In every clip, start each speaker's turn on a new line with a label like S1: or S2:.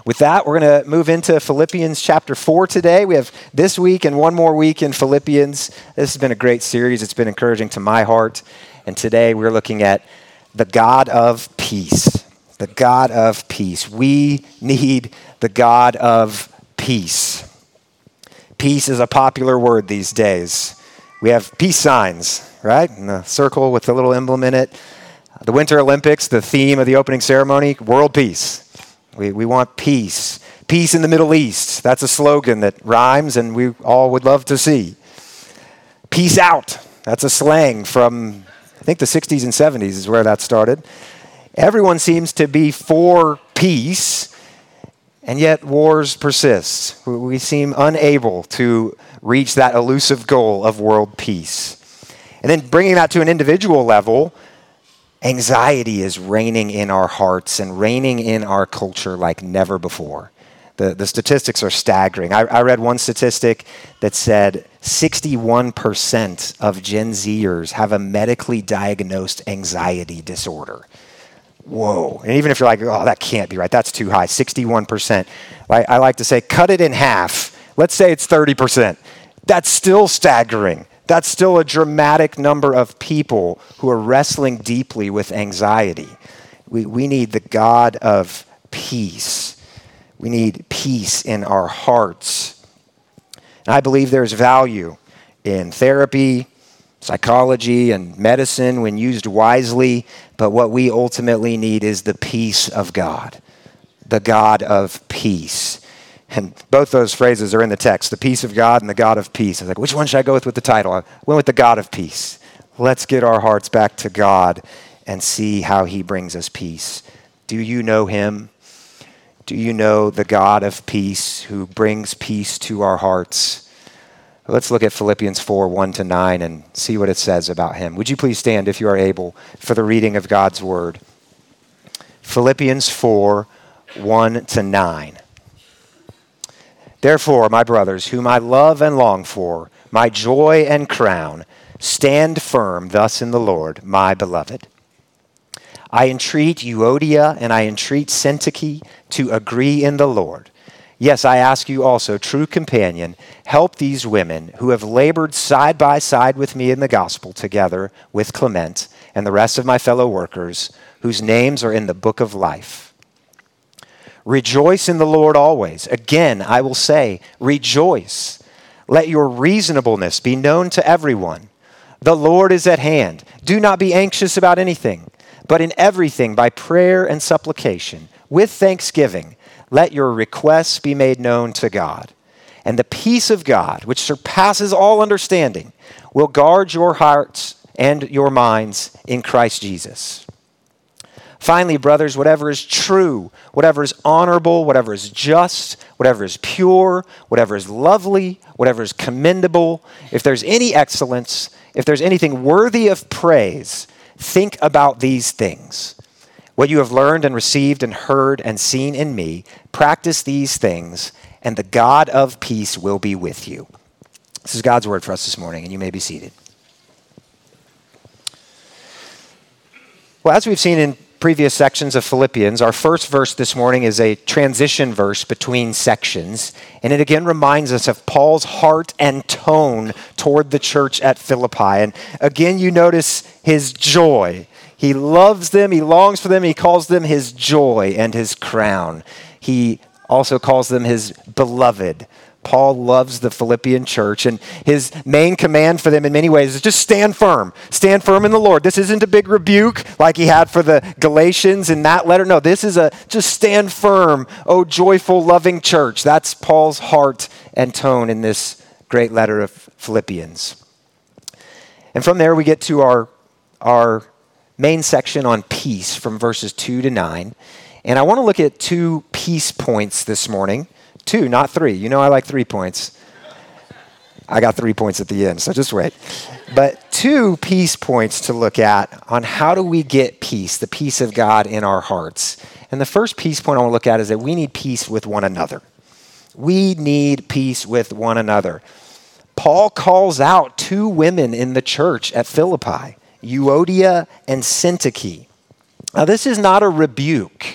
S1: With that, we're going to move into Philippians chapter 4 today. We have this week and one more week in Philippians. This has been a great series. It's been encouraging to my heart. And today we're looking at the God of peace. The God of peace. We need the God of peace. Peace is a popular word these days. We have peace signs, right? And the circle with the little emblem in it. The Winter Olympics, the theme of the opening ceremony, world peace. We want peace. Peace in the Middle East. That's a slogan that rhymes and we all would love to see. Peace out. That's a slang from, I think, the 60s and 70s is where that started. Everyone seems to be for peace, and yet wars persist. We seem unable to reach that elusive goal of world peace. And then bringing that to an individual level, anxiety is reigning in our hearts and reigning in our culture like never before. The statistics are staggering. I read one statistic that said 61% of Gen Zers have a medically diagnosed anxiety disorder. Whoa. And even if you're like, oh, that can't be right, that's too high, 61%. I like to say, cut it in half. Let's say it's 30%. That's still staggering. That's still a dramatic number of people who are wrestling deeply with anxiety. We need the God of peace. We need peace in our hearts. And I believe there's value in therapy, psychology, and medicine when used wisely, but what we ultimately need is the peace of God, the God of peace. And both those phrases are in the text, the peace of God and the God of peace. I was like, which one should I go with the title? I went with the God of peace. Let's get our hearts back to God and see how he brings us peace. Do you know him? Do you know the God of peace who brings peace to our hearts? Let's look at Philippians 4, 1-9 and see what it says about him. Would you please stand if you are able for the reading of God's word? Philippians 4, 1-9. Therefore, my brothers, whom I love and long for, my joy and crown, stand firm thus in the Lord, my beloved. I entreat Euodia and I entreat Syntyche to agree in the Lord. Yes, I ask you also, true companion, help these women who have labored side by side with me in the gospel together with Clement and the rest of my fellow workers, whose names are in the book of life. Rejoice in the Lord always. Again, I will say, rejoice. Let your reasonableness be known to everyone. The Lord is at hand. Do not be anxious about anything, but in everything by prayer and supplication, with thanksgiving, let your requests be made known to God. And the peace of God, which surpasses all understanding, will guard your hearts and your minds in Christ Jesus. Finally, brothers, whatever is true, whatever is honorable, whatever is just, whatever is pure, whatever is lovely, whatever is commendable, if there's any excellence, if there's anything worthy of praise, think about these things. What you have learned and received and heard and seen in me, practice these things, and the God of peace will be with you. This is God's word for us this morning, and you may be seated. Well, as we've seen in previous sections of Philippians, our first verse this morning is a transition verse between sections, and it again reminds us of Paul's heart and tone toward the church at Philippi. And again, you notice his joy. He loves them, he longs for them, he calls them his joy and his crown. He also calls them his beloved. Paul loves the Philippian church, and his main command for them in many ways is just stand firm. Stand firm in the Lord. This isn't a big rebuke like he had for the Galatians in that letter. No, this is a just stand firm, oh joyful, loving church. That's Paul's heart and tone in this great letter of Philippians. And from there we get to our main section on peace from verses 2-9. And I want to look at 2 peace points this morning. 2, not 3. You know I like 3 points. I got 3 points at the end, so just wait. But 2 peace points to look at on how do we get peace, the peace of God in our hearts. And the first peace point I want to look at is that we need peace with one another. We need peace with one another. Paul calls out 2 women in the church at Philippi, Euodia and Syntyche. Now, this is not a rebuke.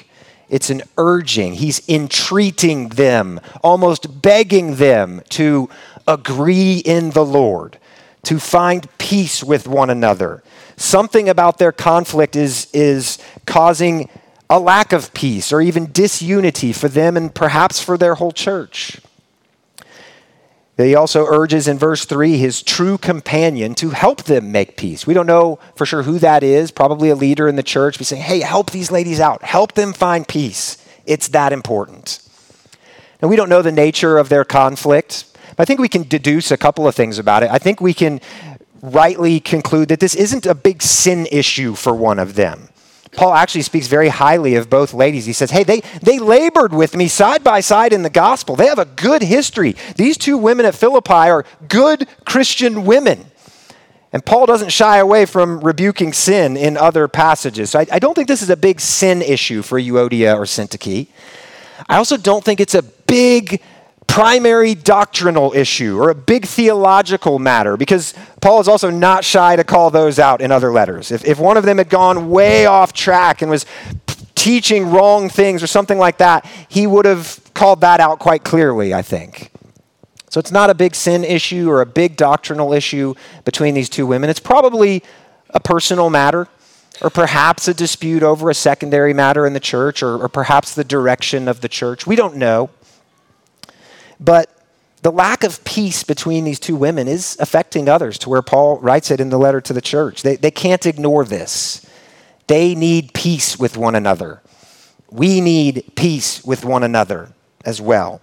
S1: It's an urging. He's entreating them, almost begging them to agree in the Lord, to find peace with one another. Something about their conflict is causing a lack of peace or even disunity for them and perhaps for their whole church. He also urges in verse 3 his true companion to help them make peace. We don't know for sure who that is, probably a leader in the church. We say, hey, help these ladies out. Help them find peace. It's that important. Now, we don't know the nature of their conflict, but I think we can deduce a couple of things about it. I think we can rightly conclude that this isn't a big sin issue for one of them. Paul actually speaks very highly of both ladies. He says, hey, they labored with me side by side in the gospel. They have a good history. These two women at Philippi are good Christian women. And Paul doesn't shy away from rebuking sin in other passages. So I don't think this is a big sin issue for Euodia or Syntyche. I also don't think it's a big primary doctrinal issue or a big theological matter, because Paul is also not shy to call those out in other letters. If one of them had gone way off track and was teaching wrong things or something like that, he would have called that out quite clearly, I think. So it's not a big sin issue or a big doctrinal issue between these two women. It's probably a personal matter, or perhaps a dispute over a secondary matter in the church, or perhaps the direction of the church. We don't know. But the lack of peace between these two women is affecting others, to where Paul writes it in the letter to the church. They can't ignore this. They need peace with one another. We need peace with one another as well.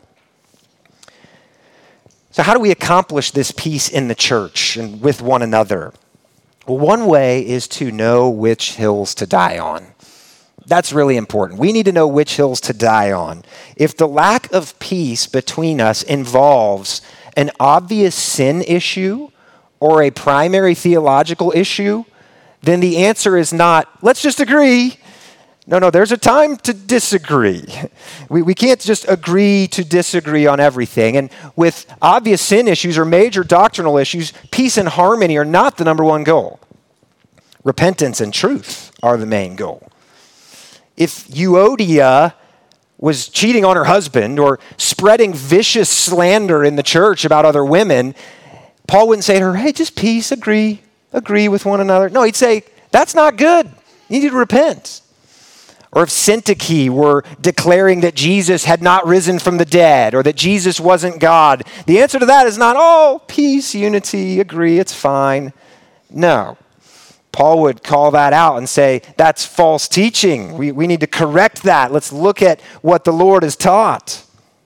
S1: So how do we accomplish this peace in the church and with one another? Well, one way is to know which hills to die on. That's really important. We need to know which hills to die on. If the lack of peace between us involves an obvious sin issue or a primary theological issue, then the answer is not, let's just agree. No, there's a time to disagree. We can't just agree to disagree on everything. And with obvious sin issues or major doctrinal issues, peace and harmony are not the number one goal. Repentance and truth are the main goal. If Euodia was cheating on her husband or spreading vicious slander in the church about other women, Paul wouldn't say to her, hey, just peace, agree with one another. No, he'd say, that's not good. You need to repent. Or if Syntyche were declaring that Jesus had not risen from the dead or that Jesus wasn't God, the answer to that is not, oh, peace, unity, agree, it's fine. No. Paul would call that out and say, that's false teaching. We need to correct that. Let's look at what the Lord has taught.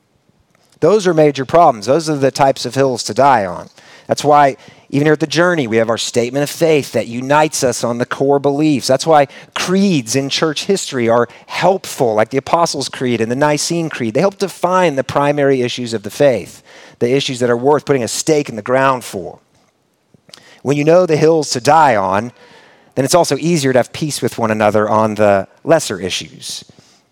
S1: Those are major problems. Those are the types of hills to die on. That's why even here at the Journey, we have our statement of faith that unites us on the core beliefs. That's why creeds in church history are helpful, like the Apostles' Creed and the Nicene Creed. They help define the primary issues of the faith, the issues that are worth putting a stake in the ground for. When you know the hills to die on, then it's also easier to have peace with one another on the lesser issues.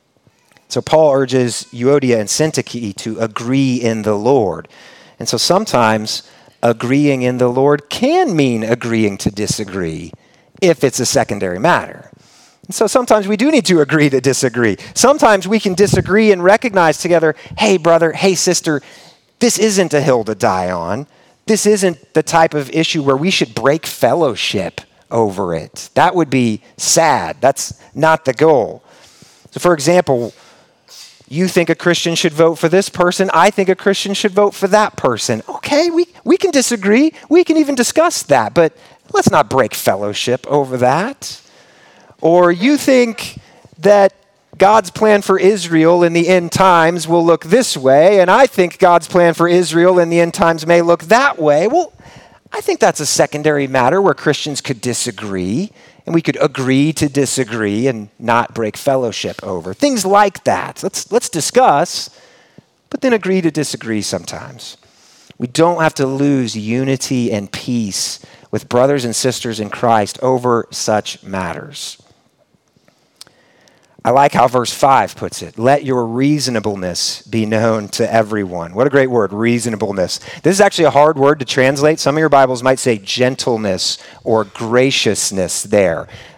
S1: So Paul urges Euodia and Syntyche to agree in the Lord. And so sometimes agreeing in the Lord can mean agreeing to disagree if it's a secondary matter. And so sometimes we do need to agree to disagree. Sometimes we can disagree and recognize together, hey brother, hey sister, this isn't a hill to die on. This isn't the type of issue where we should break fellowship over it. That would be sad. That's not the goal. So for example, you think a Christian should vote for this person. I think a Christian should vote for that person. Okay, we can disagree. We can even discuss that, but let's not break fellowship over that. Or you think that God's plan for Israel in the end times will look this way, and I think God's plan for Israel in the end times may look that way. Well, I think that's a secondary matter where Christians could disagree, and we could agree to disagree and not break fellowship over. Things like that. Let's discuss, but then agree to disagree sometimes. We don't have to lose unity and peace with brothers and sisters in Christ over such matters. I like how verse 5 puts it. Let your reasonableness be known to everyone. What a great word, reasonableness. This is actually a hard word to translate. Some of your Bibles might say gentleness or graciousness there.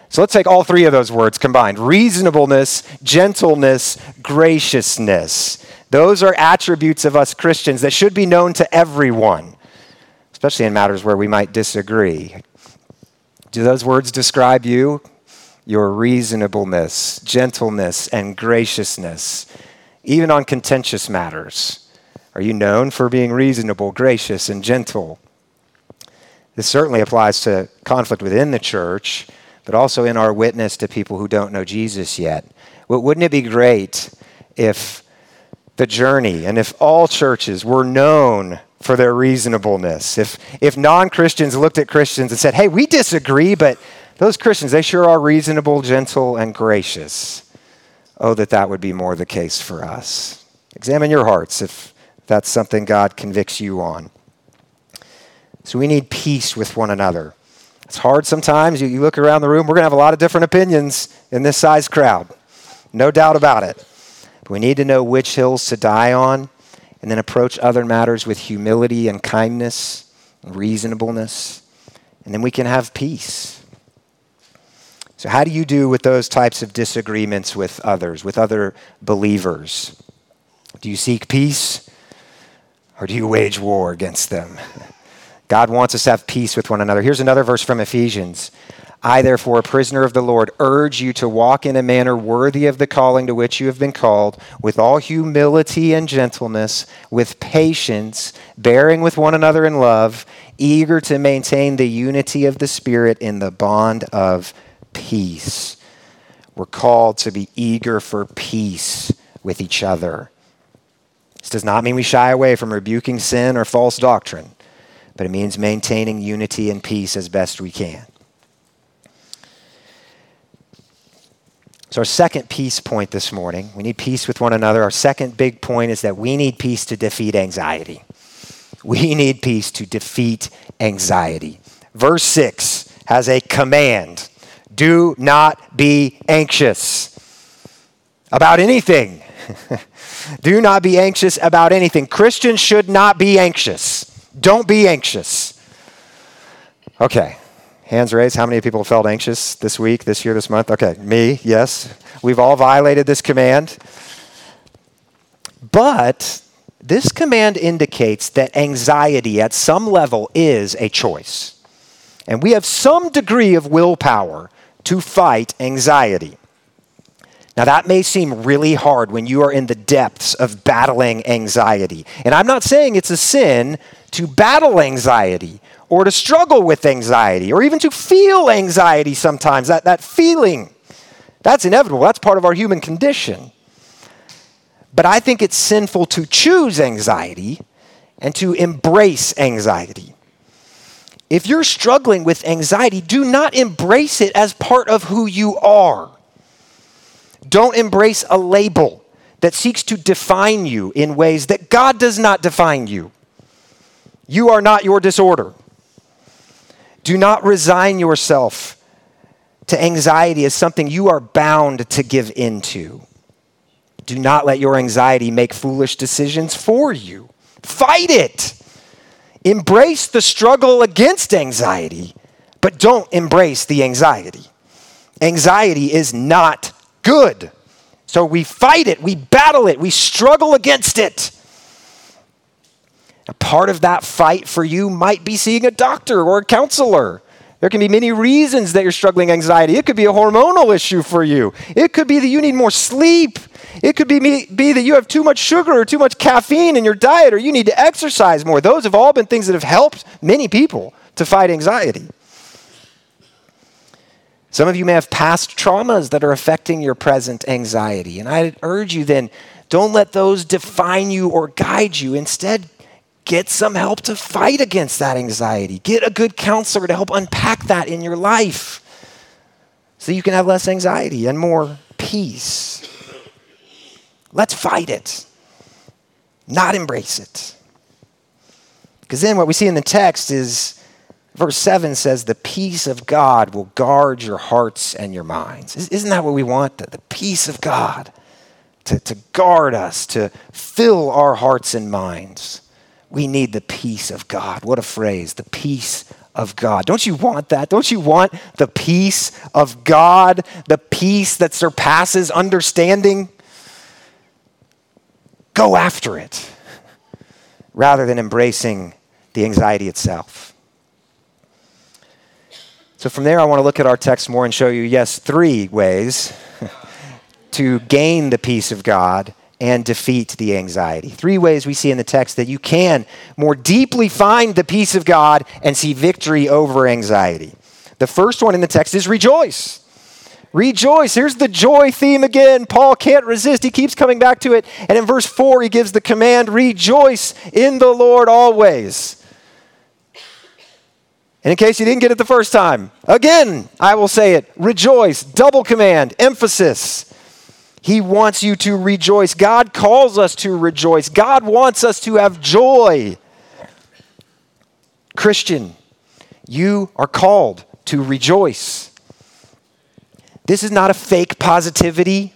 S1: So let's take all three of those words combined. Reasonableness, gentleness, graciousness. Those are attributes of us Christians that should be known to everyone, especially in matters where we might disagree. Do those words describe you? Your reasonableness, gentleness, and graciousness, even on contentious matters. Are you known for being reasonable, gracious, and gentle? This certainly applies to conflict within the church, but also in our witness to people who don't know Jesus yet. Wouldn't it be great if the journey and if all churches were known for their reasonableness? If non-Christians looked at Christians and said, hey, we disagree, but those Christians, they sure are reasonable, gentle, and gracious. Oh, that would be more the case for us. Examine your hearts if that's something God convicts you on. So we need peace with one another. It's hard sometimes. You look around the room, we're going to have a lot of different opinions in this size crowd. No doubt about it. But we need to know which hills to die on and then approach other matters with humility and kindness and reasonableness. And then we can have peace. So how do you do with those types of disagreements with others, with other believers? Do you seek peace or do you wage war against them? God wants us to have peace with one another. Here's another verse from Ephesians. I, therefore, a prisoner of the Lord, urge you to walk in a manner worthy of the calling to which you have been called, with all humility and gentleness, with patience, bearing with one another in love, eager to maintain the unity of the Spirit in the bond of peace. We're called to be eager for peace with each other. This does not mean we shy away from rebuking sin or false doctrine, but it means maintaining unity and peace as best we can. So our second peace point this morning, we need peace with one another. Our second big point is that we need peace to defeat anxiety. We need peace to defeat anxiety. Verse 6 has a command. Do not be anxious about anything. Do not be anxious about anything. Christians should not be anxious. Don't be anxious. Okay. Hands raised. How many people felt anxious this week, this year, this month? Okay. Me, yes. We've all violated this command. But this command indicates that anxiety at some level is a choice. And we have some degree of willpower to fight anxiety. Now, that may seem really hard when you are in the depths of battling anxiety. And I'm not saying it's a sin to battle anxiety or to struggle with anxiety or even to feel anxiety sometimes. That feeling, that's inevitable. That's part of our human condition. But I think it's sinful to choose anxiety and to embrace anxiety. If you're struggling with anxiety, do not embrace it as part of who you are. Don't embrace a label that seeks to define you in ways that God does not define you. You are not your disorder. Do not resign yourself to anxiety as something you are bound to give into. Do not let your anxiety make foolish decisions for you. Fight it. Embrace the struggle against anxiety, but don't embrace the anxiety. Anxiety is not good. So we fight it, we battle it, we struggle against it. A part of that fight for you might be seeing a doctor or a counselor. There can be many reasons that you're struggling anxiety. It could be a hormonal issue for you. It could be that you need more sleep. It could be that you have too much sugar or too much caffeine in your diet, or you need to exercise more. Those have all been things that have helped many people to fight anxiety. Some of you may have past traumas that are affecting your present anxiety. And I urge you then, don't let those define you or guide you. Instead, get some help to fight against that anxiety. Get a good counselor to help unpack that in your life so you can have less anxiety and more peace. Let's fight it, not embrace it. Because then what we see in the text is verse 7 says, the peace of God will guard your hearts and your minds. Isn't that what we want? The peace of God to guard us, to fill our hearts and minds. We need the peace of God. What a phrase, the peace of God. Don't you want that? Don't you want the peace of God, the peace that surpasses understanding? Go after it rather than embracing the anxiety itself. So from there, I want to look at our text more and show you, yes, 3 ways to gain the peace of God and defeat the anxiety. 3 ways we see in the text that you can more deeply find the peace of God and see victory over anxiety. The first one in the text is rejoice. Rejoice. Here's the joy theme again. Paul can't resist. He keeps coming back to it. And in verse 4, he gives the command, rejoice in the Lord always. And in case you didn't get it the first time, again, I will say it. Rejoice. Double command. Emphasis. He wants you to rejoice. God calls us to rejoice. God wants us to have joy. Christian, you are called to rejoice. This is not a fake positivity.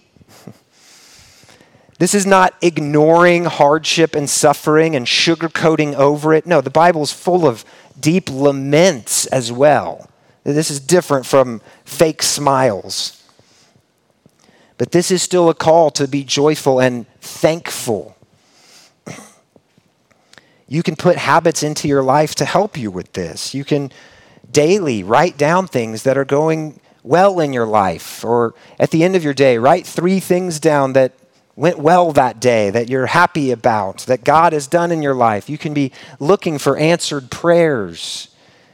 S1: This is not ignoring hardship and suffering and sugarcoating over it. No, the Bible is full of deep laments as well. This is different from fake smiles. But this is still a call to be joyful and thankful. You can put habits into your life to help you with this. You can daily write down things that are going well in your life, or at the end of your day, write 3 things down that went well that day, that you're happy about, that God has done in your life. You can be looking for answered prayers.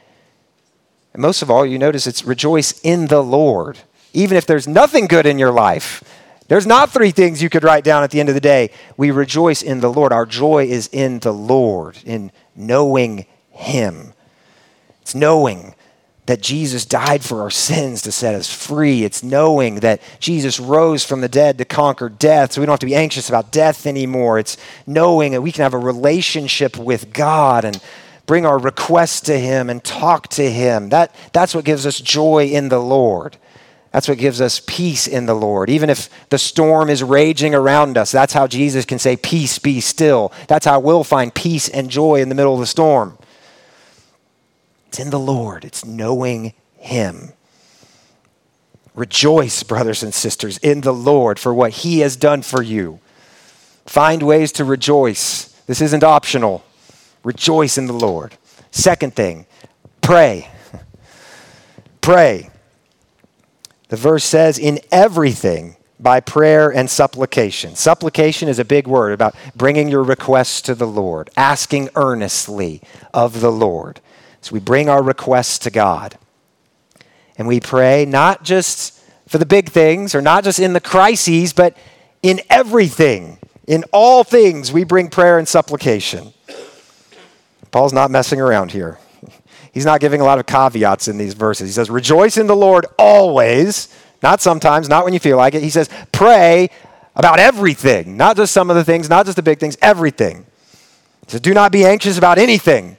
S1: And most of all, you notice it's rejoice in the Lord. Even if there's nothing good in your life, there's not 3 things you could write down at the end of the day. We rejoice in the Lord. Our joy is in the Lord, in knowing Him. It's knowing that Jesus died for our sins to set us free. It's knowing that Jesus rose from the dead to conquer death, so we don't have to be anxious about death anymore. It's knowing that we can have a relationship with God and bring our requests to Him and talk to Him. That's what gives us joy in the Lord. That's what gives us peace in the Lord. Even if the storm is raging around us, that's how Jesus can say, peace, be still. That's how we'll find peace and joy in the middle of the storm. It's in the Lord. It's knowing Him. Rejoice, brothers and sisters, in the Lord for what He has done for you. Find ways to rejoice. This isn't optional. Rejoice in the Lord. Second thing, pray. Pray. The verse says, in everything, by prayer and supplication. Supplication is a big word about bringing your requests to the Lord, asking earnestly of the Lord. So we bring our requests to God. And we pray not just for the big things or not just in the crises, but in everything. In all things, we bring prayer and supplication. Paul's not messing around here. He's not giving a lot of caveats in these verses. He says, rejoice in the Lord always, not sometimes, not when you feel like it. He says, pray about everything, not just some of the things, not just the big things, everything. He says, do not be anxious about anything.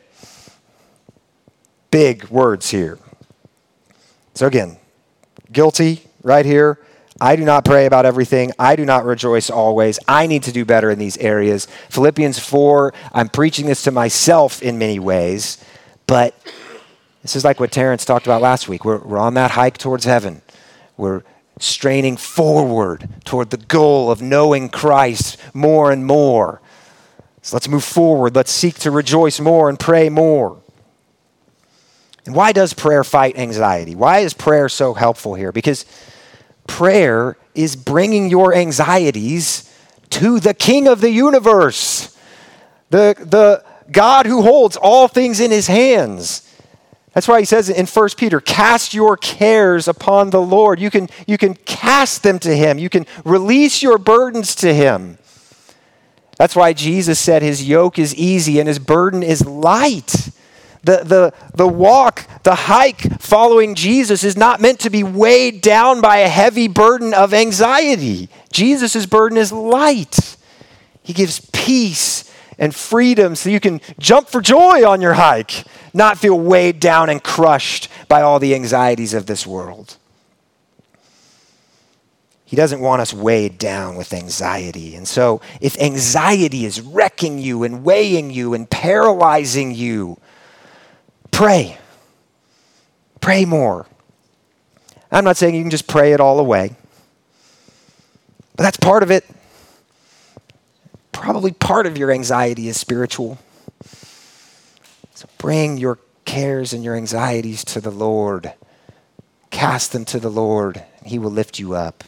S1: Big words here. So again, guilty right here. I do not pray about everything. I do not rejoice always. I need to do better in these areas. Philippians 4, I'm preaching this to myself in many ways, but this is like what Terrence talked about last week. We're on that hike towards heaven. We're straining forward toward the goal of knowing Christ more and more. So let's move forward. Let's seek to rejoice more and pray more. And why does prayer fight anxiety? Why is prayer so helpful here? Because prayer is bringing your anxieties to the King of the universe, the God who holds all things in His hands. That's why he says in 1 Peter, cast your cares upon the Lord. You can cast them to Him. You can release your burdens to Him. That's why Jesus said His yoke is easy and His burden is light. The walk, the hike following Jesus is not meant to be weighed down by a heavy burden of anxiety. Jesus' burden is light. He gives peace and freedom so you can jump for joy on your hike, not feel weighed down and crushed by all the anxieties of this world. He doesn't want us weighed down with anxiety. And so if anxiety is wrecking you and weighing you and paralyzing you, pray. Pray more. I'm not saying you can just pray it all away, but that's part of it. Probably part of your anxiety is spiritual. So bring your cares and your anxieties to the Lord. Cast them to the Lord, and he will lift you up.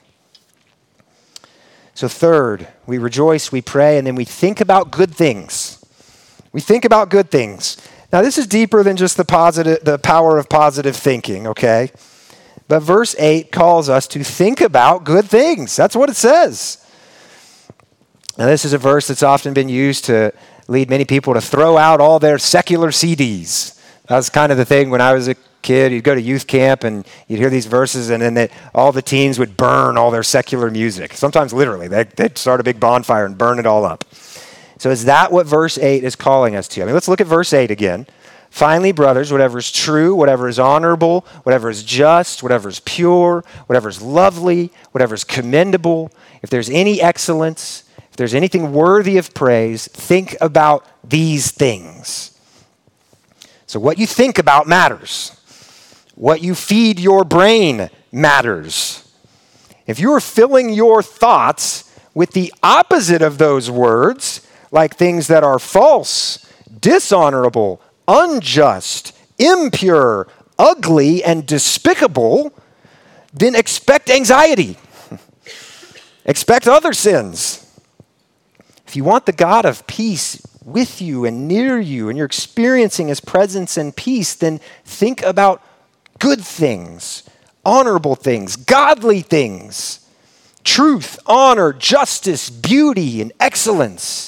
S1: So third, we rejoice, we pray, and then we think about good things. We think about good things. Now this is deeper than just the power of positive thinking, okay? But verse 8 calls us to think about good things. That's what it says. Now this is a verse that's often been used to lead many people to throw out all their secular CDs. That was kind of the thing when I was a kid. You'd go to youth camp and you'd hear these verses, and then all the teens would burn all their secular music. Sometimes literally. They'd start a big bonfire and burn it all up. So is that what verse 8 is calling us to? I mean, let's look at verse 8 again. Finally, brothers, whatever is true, whatever is honorable, whatever is just, whatever is pure, whatever is lovely, whatever is commendable, if there's any excellence, if there's anything worthy of praise, think about these things. So what you think about matters. What you feed your brain matters. If you are filling your thoughts with the opposite of those words, like things that are false, dishonorable, unjust, impure, ugly, and despicable, then expect anxiety. Expect other sins. If you want the God of peace with you and near you, and you're experiencing his presence and peace, then think about good things, honorable things, godly things, truth, honor, justice, beauty, and excellence.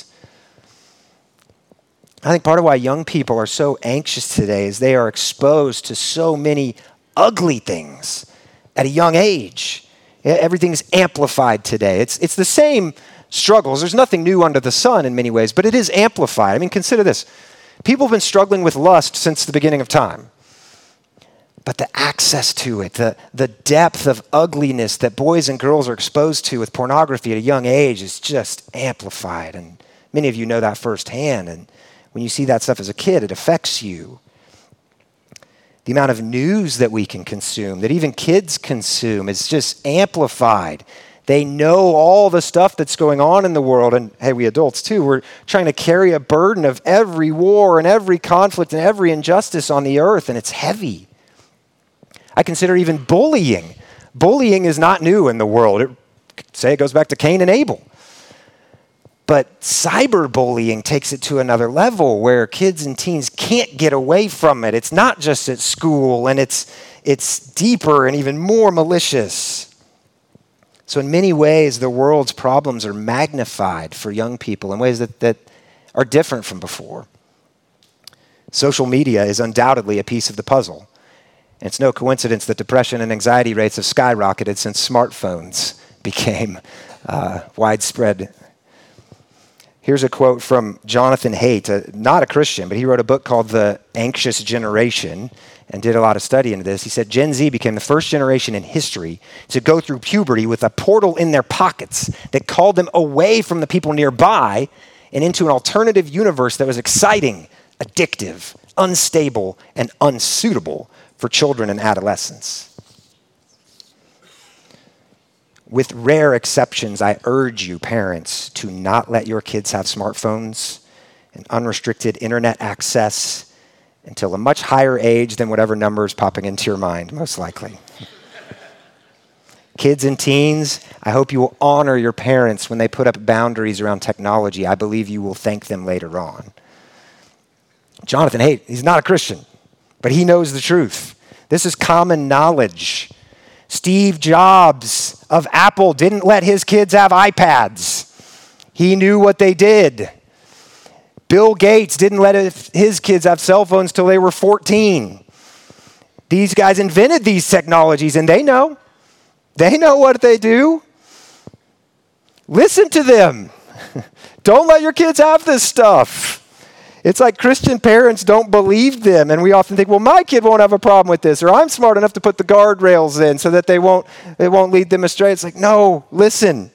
S1: I think part of why young people are so anxious today is they are exposed to so many ugly things at a young age. Everything's amplified today. It's the same struggles. There's nothing new under the sun in many ways, but it is amplified. I mean, consider this. People have been struggling with lust since the beginning of time. But the access to it, the depth of ugliness that boys and girls are exposed to with pornography at a young age is just amplified. And many of you know that firsthand. And when you see that stuff as a kid, it affects you. The amount of news that we can consume, that even kids consume, is just amplified. They know all the stuff that's going on in the world. And hey, we adults too, we're trying to carry a burden of every war and every conflict and every injustice on the earth, and it's heavy. I consider even bullying. Bullying is not new in the world. It goes back to Cain and Abel. But cyberbullying takes it to another level where kids and teens can't get away from it. It's not just at school, and it's deeper and even more malicious. So in many ways, the world's problems are magnified for young people in ways that are different from before. Social media is undoubtedly a piece of the puzzle. And it's no coincidence that depression and anxiety rates have skyrocketed since smartphones became widespread. Here's a quote from Jonathan Haidt, not a Christian, but he wrote a book called The Anxious Generation and did a lot of study into this. He said, Gen Z became the first generation in history to go through puberty with a portal in their pockets that called them away from the people nearby and into an alternative universe that was exciting, addictive, unstable, and unsuitable for children and adolescents. With rare exceptions, I urge you, parents, to not let your kids have smartphones and unrestricted internet access until a much higher age than whatever number is popping into your mind, most likely. Kids and teens, I hope you will honor your parents when they put up boundaries around technology. I believe you will thank them later on. Jonathan Haidt, he's not a Christian, but he knows the truth. This is common knowledge. Steve Jobs of Apple didn't let his kids have iPads. He knew what they did. Bill Gates didn't let his kids have cell phones till they were 14. These guys invented these technologies, and they know. They know what they do. Listen to them. Don't let your kids have this stuff. It's like Christian parents don't believe them, and we often think, well, my kid won't have a problem with this, or I'm smart enough to put the guardrails in so that it won't lead them astray. It's like, no, listen.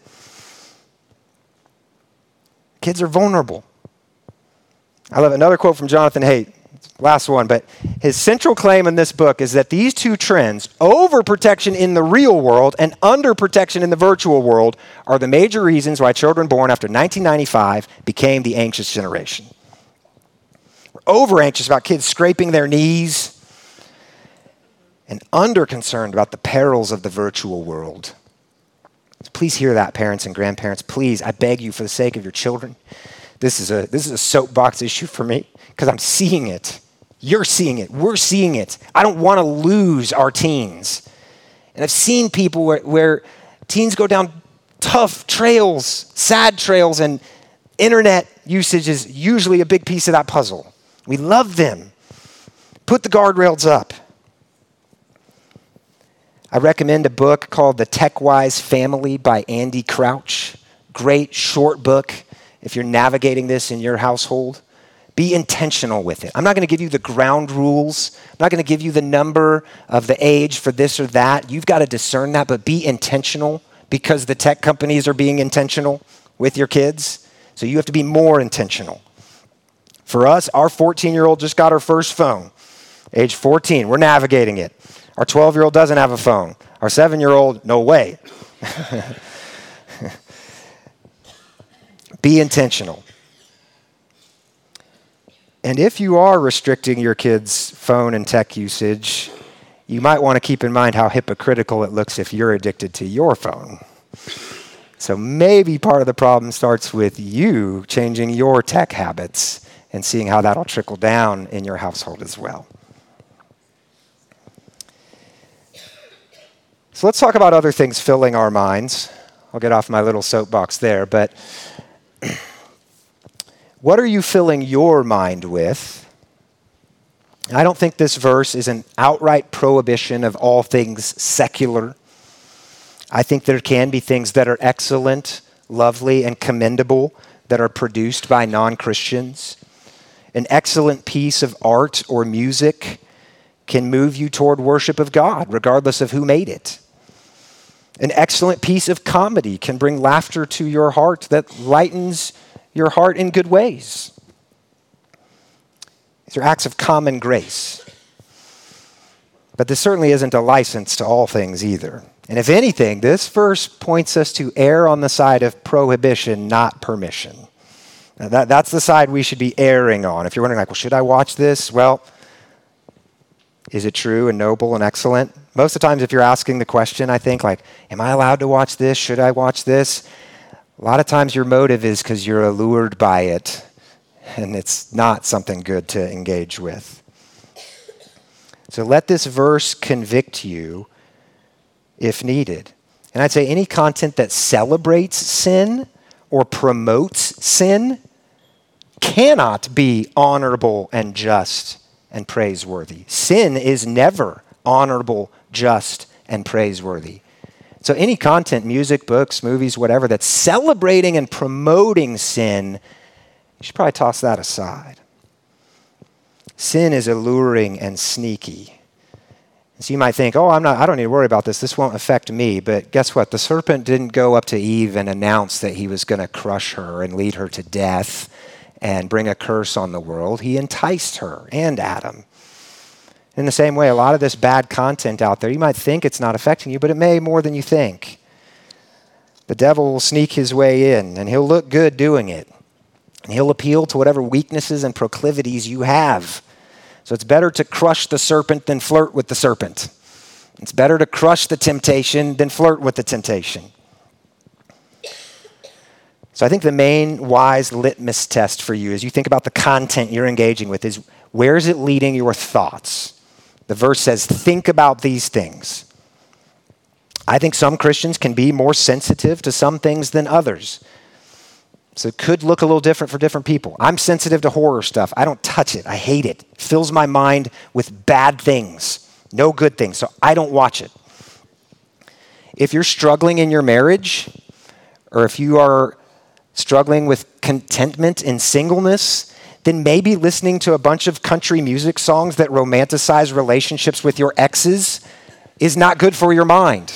S1: Kids are vulnerable. I love another quote from Jonathan Haidt. last one, but his central claim in this book is that these two trends, overprotection in the real world and underprotection in the virtual world, are the major reasons why children born after 1995 became the anxious generation. We're over-anxious about kids scraping their knees and under-concerned about the perils of the virtual world. So please hear that, parents and grandparents. Please, I beg you, for the sake of your children. This is a soapbox issue for me because I'm seeing it. You're seeing it. We're seeing it. I don't want to lose our teens. And I've seen people where teens go down tough trails, sad trails, and internet usage is usually a big piece of that puzzle. We love them. Put the guardrails up. I recommend a book called The Tech-Wise Family by Andy Crouch. Great short book if you're navigating this in your household. Be intentional with it. I'm not going to give you the ground rules. I'm not going to give you the number of the age for this or that. You've got to discern that, but be intentional because the tech companies are being intentional with your kids. So you have to be more intentional. For us, our 14-year-old just got her first phone, age 14. We're navigating it. Our 12-year-old doesn't have a phone. Our 7-year-old, no way. Be intentional. And if you are restricting your kids' phone and tech usage, you might want to keep in mind how hypocritical it looks if you're addicted to your phone. So maybe part of the problem starts with you changing your tech habits and seeing how that'll trickle down in your household as well. So let's talk about other things filling our minds. I'll get off my little soapbox there, but what are you filling your mind with? I don't think this verse is an outright prohibition of all things secular. I think there can be things that are excellent, lovely, and commendable that are produced by non-Christians. An excellent piece of art or music can move you toward worship of God, regardless of who made it. An excellent piece of comedy can bring laughter to your heart that lightens your heart in good ways. These are acts of common grace. But this certainly isn't a license to all things either. And if anything, this verse points us to err on the side of prohibition, not permission. Now that's the side we should be erring on. If you're wondering, well, should I watch this? Well, is it true and noble and excellent? Most of the times if you're asking the question, I think, am I allowed to watch this? Should I watch this? A lot of times your motive is because you're allured by it, and it's not something good to engage with. So let this verse convict you if needed. And I'd say any content that celebrates sin or promotes sin cannot be honorable and just and praiseworthy. Sin is never honorable, just, and praiseworthy. So any content, music, books, movies, whatever, that's celebrating and promoting sin, you should probably toss that aside. Sin is alluring and sneaky. So you might think, I don't need to worry about this. This won't affect me. But guess what? The serpent didn't go up to Eve and announce that he was going to crush her and lead her to death and bring a curse on the world. He enticed her and Adam. In the same way, a lot of this bad content out there, you might think it's not affecting you, but it may more than you think. The devil will sneak his way in, and he'll look good doing it. And he'll appeal to whatever weaknesses and proclivities you have. So it's better to crush the serpent than flirt with the serpent. It's better to crush the temptation than flirt with the temptation. So I think the main wise litmus test for you as you think about the content you're engaging with is, where is it leading your thoughts? The verse says, think about these things. I think some Christians can be more sensitive to some things than others. So it could look a little different for different people. I'm sensitive to horror stuff. I don't touch it. I hate it. It fills my mind with bad things, no good things. So I don't watch it. If you're struggling in your marriage, or if you are struggling with contentment in singleness, then maybe listening to a bunch of country music songs that romanticize relationships with your exes is not good for your mind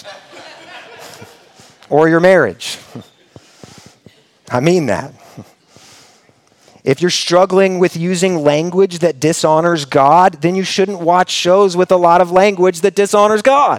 S1: or your marriage. I mean that. If you're struggling with using language that dishonors God, then you shouldn't watch shows with a lot of language that dishonors God.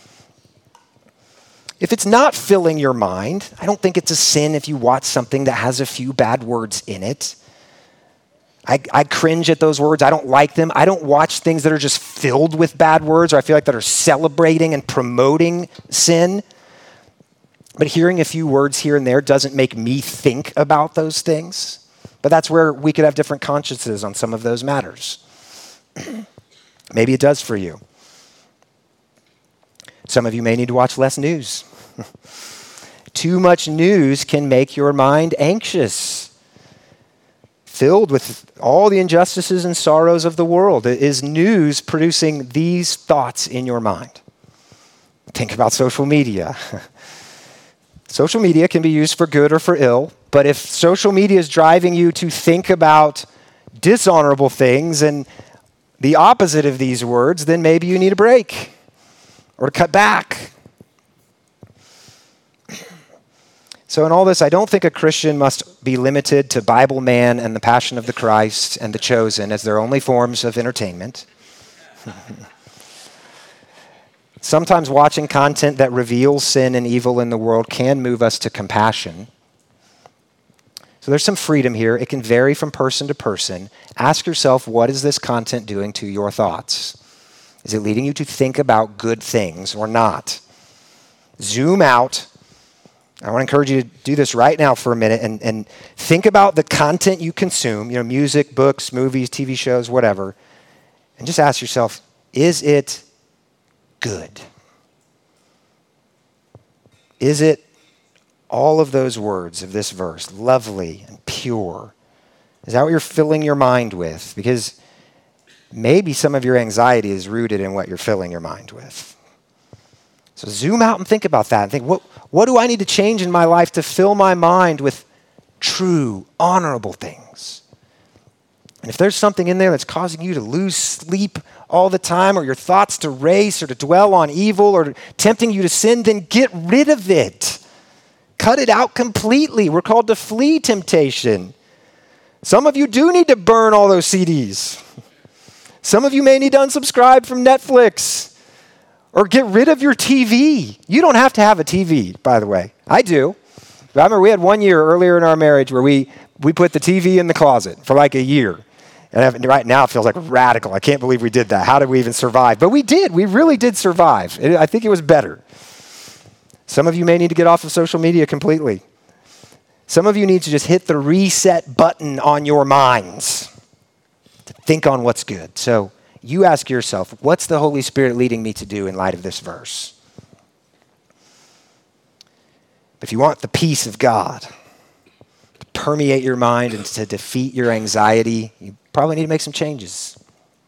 S1: If it's not filling your mind, I don't think it's a sin if you watch something that has a few bad words in it. I cringe at those words. I don't like them. I don't watch things that are just filled with bad words or I feel like that are celebrating and promoting sin. But hearing a few words here and there doesn't make me think about those things. But that's where we could have different consciences on some of those matters. Maybe it does for you. Some of you may need to watch less news. Too much news can make your mind anxious, filled with all the injustices and sorrows of the world. Is news producing these thoughts in your mind? Think about social media. Social media can be used for good or for ill, but if social media is driving you to think about dishonorable things and the opposite of these words, then maybe you need a break or to cut back. So in all this, I don't think a Christian must be limited to Bible Man and the Passion of the Christ and The Chosen as their only forms of entertainment. Sometimes watching content that reveals sin and evil in the world can move us to compassion. So there's some freedom here. It can vary from person to person. Ask yourself, what is this content doing to your thoughts? Is it leading you to think about good things or not? Zoom out. I want to encourage you to do this right now for a minute and think about the content you consume, music, books, movies, TV shows, whatever, and just ask yourself, is it good? Is it all of those words of this verse, lovely and pure? Is that what you're filling your mind with? Because maybe some of your anxiety is rooted in what you're filling your mind with. So zoom out and think about that and think, what do I need to change in my life to fill my mind with true, honorable things? And if there's something in there that's causing you to lose sleep all the time or your thoughts to race or to dwell on evil or tempting you to sin, then get rid of it. Cut it out completely. We're called to flee temptation. Some of you do need to burn all those CDs. Some of you may need to unsubscribe from Netflix. Or get rid of your TV. You don't have to have a TV, by the way. I do. I remember we had 1 year earlier in our marriage where we put the TV in the closet for like a year. And right now it feels like radical. I can't believe we did that. How did we even survive? But we did. We really did survive. I think it was better. Some of you may need to get off of social media completely. Some of you need to just hit the reset button on your minds to think on what's good. So you ask yourself, what's the Holy Spirit leading me to do in light of this verse? If you want the peace of God to permeate your mind and to defeat your anxiety, you probably need to make some changes.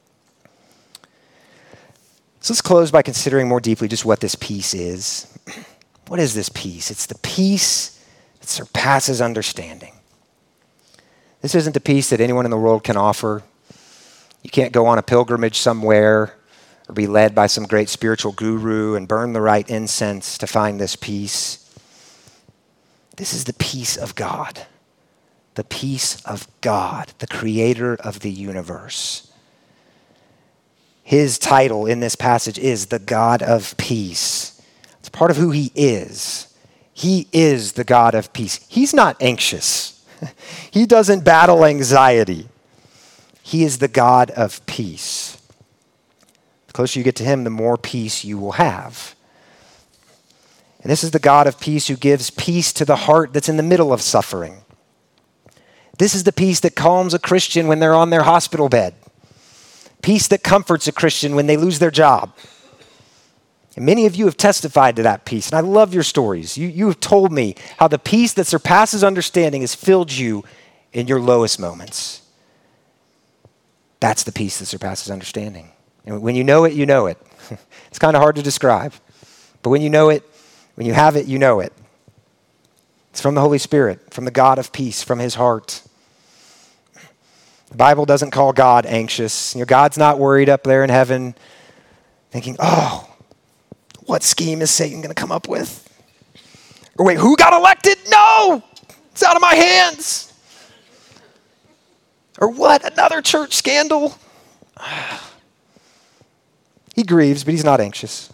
S1: So let's close by considering more deeply just what this peace is. What is this peace? It's the peace that surpasses understanding. This isn't the peace that anyone in the world can offer. You can't go on a pilgrimage somewhere or be led by some great spiritual guru and burn the right incense to find this peace. This is the peace of God. The peace of God, the creator of the universe. His title in this passage is the God of peace. It's part of who he is. He is the God of peace. He's not anxious. He doesn't battle anxiety. He is the God of peace. The closer you get to him, the more peace you will have. And this is the God of peace who gives peace to the heart that's in the middle of suffering. This is the peace that calms a Christian when they're on their hospital bed. Peace that comforts a Christian when they lose their job. And many of you have testified to that peace, and I love your stories. You have told me how the peace that surpasses understanding has filled you in your lowest moments. That's the peace that surpasses understanding. And when you know it, you know it. It's kind of hard to describe. But when you know it, when you have it, you know it. It's from the Holy Spirit, from the God of peace, from his heart. The Bible doesn't call God anxious. God's not worried up there in heaven thinking, oh, what scheme is Satan going to come up with? Or wait, who got elected? No, it's out of my hands. Or what? Another church scandal? He grieves, but he's not anxious.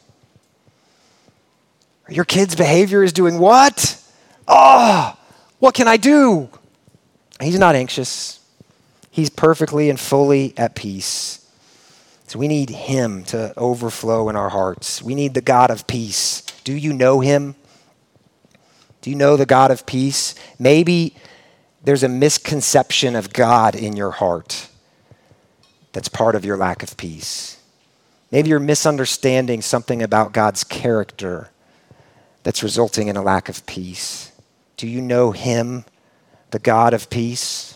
S1: Or your kid's behavior is doing what? Oh, what can I do? He's not anxious. He's perfectly and fully at peace. So we need him to overflow in our hearts. We need the God of peace. Do you know him? Do you know the God of peace? Maybe there's a misconception of God in your heart that's part of your lack of peace. Maybe you're misunderstanding something about God's character that's resulting in a lack of peace. Do you know him, the God of peace?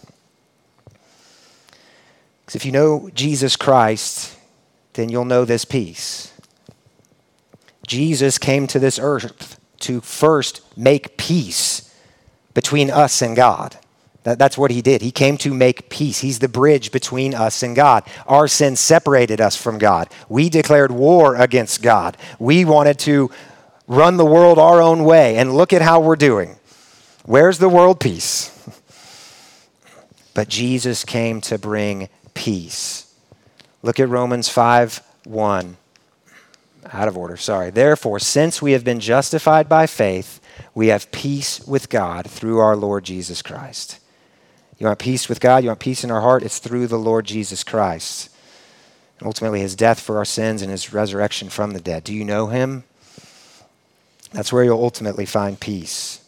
S1: Because if you know Jesus Christ, then you'll know this peace. Jesus came to this earth to first make peace between us and God. That's what he did. He came to make peace. He's the bridge between us and God. Our sin separated us from God. We declared war against God. We wanted to run the world our own way, and look at how we're doing. Where's the world peace? But Jesus came to bring peace. Look at Romans 5:1. Out of order, sorry. Therefore, since we have been justified by faith, we have peace with God through our Lord Jesus Christ. You want peace with God? You want peace in our heart? It's through the Lord Jesus Christ. And ultimately, his death for our sins and his resurrection from the dead. Do you know him? That's where you'll ultimately find peace.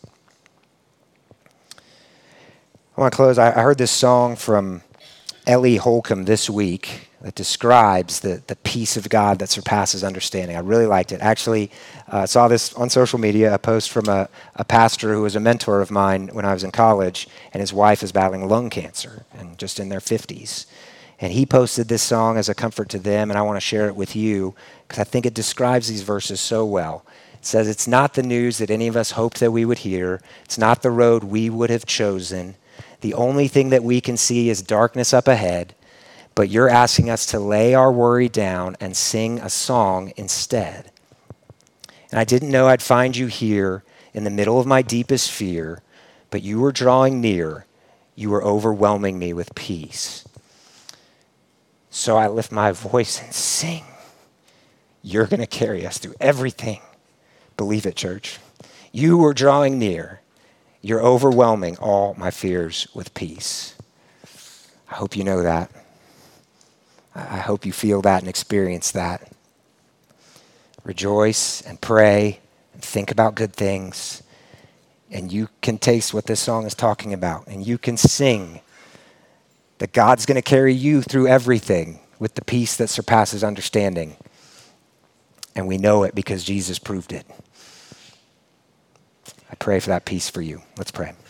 S1: I want to close. I heard this song from Ellie Holcomb this week that describes the peace of God that surpasses understanding. I really liked it. Actually, I saw this on social media, a post from a pastor who was a mentor of mine when I was in college, and his wife is battling lung cancer and just in their 50s. And he posted this song as a comfort to them, and I want to share it with you because I think it describes these verses so well. It says, it's not the news that any of us hoped that we would hear. It's not the road we would have chosen. The only thing that we can see is darkness up ahead. But you're asking us to lay our worry down and sing a song instead. And I didn't know I'd find you here in the middle of my deepest fear, but you were drawing near. You were overwhelming me with peace. So I lift my voice and sing. You're going to carry us through everything. Believe it, church. You were drawing near. You're overwhelming all my fears with peace. I hope you know that. I hope you feel that and experience that. Rejoice and pray and think about good things. And you can taste what this song is talking about. And you can sing that God's going to carry you through everything with the peace that surpasses understanding. And we know it because Jesus proved it. I pray for that peace for you. Let's pray.